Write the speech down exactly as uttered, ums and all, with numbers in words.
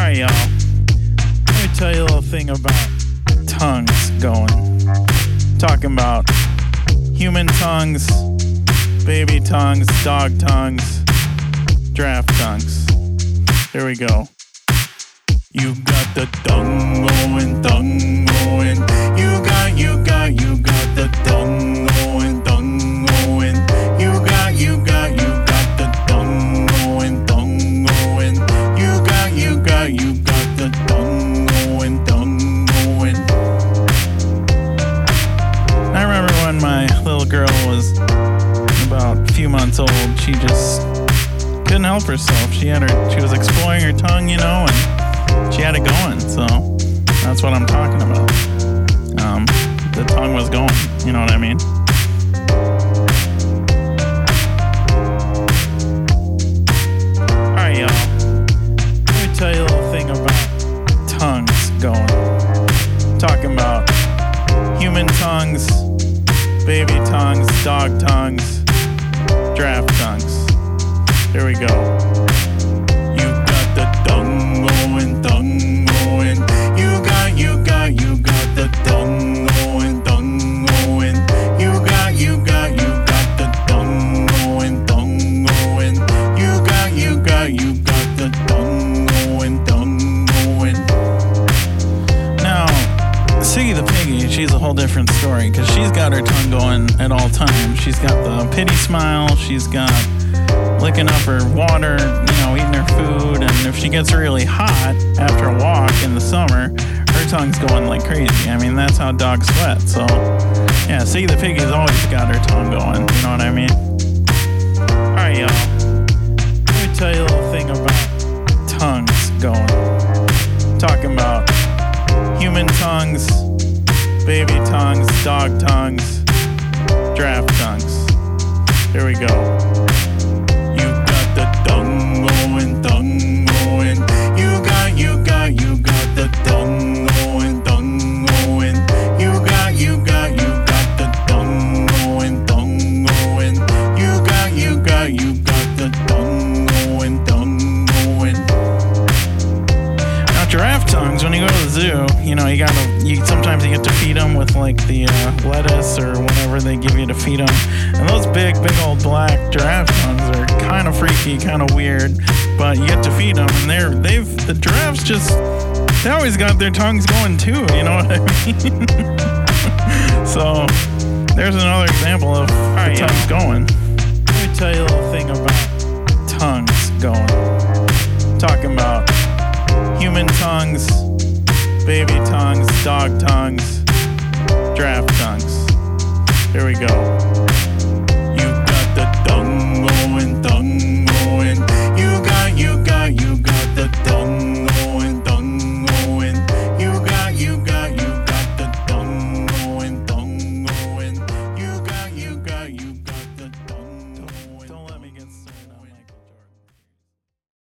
Alright, y'all. Let me tell you a little thing about tongues going. Talking about human tongues, baby tongues, dog tongues, giraffe tongues. Here we go. You got the tongue going, tongue going. You got, you got, you got the tongue going, tongue going. You got, you got, you got the tongue going, tongue going. You got, you got, you got the tongue going, tongue going. I remember when my little girl was about a few months old, she just couldn't help herself. She had her, she was exploring her tongue, you know, and she had it going, so that's what I'm talking about. Um, the tongue was going, you know what I mean? Alright, y'all. Let me tell you a little thing about tongues going. Talking about human tongues, baby tongues, dog tongues, giraffe tongues. Here we go. You got the tongue going, tongue going. You got, you got, you got the tongue going, tongue going. You got, you got, you got the tongue going, tongue going. You got, you got, you got the tongue going, tongue going. Now, Siggy the piggy, she's a whole different story because she's got her tongue going at all times. She's got the pity smile. She's got licking up her water, you know, eating her food, and if she gets really hot after a walk in the summer, her tongue's going like crazy. I mean, that's how dogs sweat. So, yeah, see, the piggy's always got her tongue going, you know what I mean? Alright, y'all. Let me tell you a little thing about tongues going. Talking about human tongues, baby tongues, dog tongues, giraffe tongues. Here we go. The tongue going, tongue going. You got, you got, you got the tongue going, tongue going. You got, you got, you got the tongue going, tongue going. You got, you got, you got the tongue going, tongue going. Now, giraffe tongues, when you go to the zoo, you know, you gotta, you sometimes you get to feed them with like the uh, lettuce or whatever they give you to feed them. And those big, big old black giraffe tongues are kind of freaky, kind of weird, but you get to feed them, and they're they've the giraffes just they always got their tongues going too. You know what I mean? So there's another example of the tongues going. Let me tell you a little thing about tongues going. Talking about human tongues, baby tongues, dog tongues,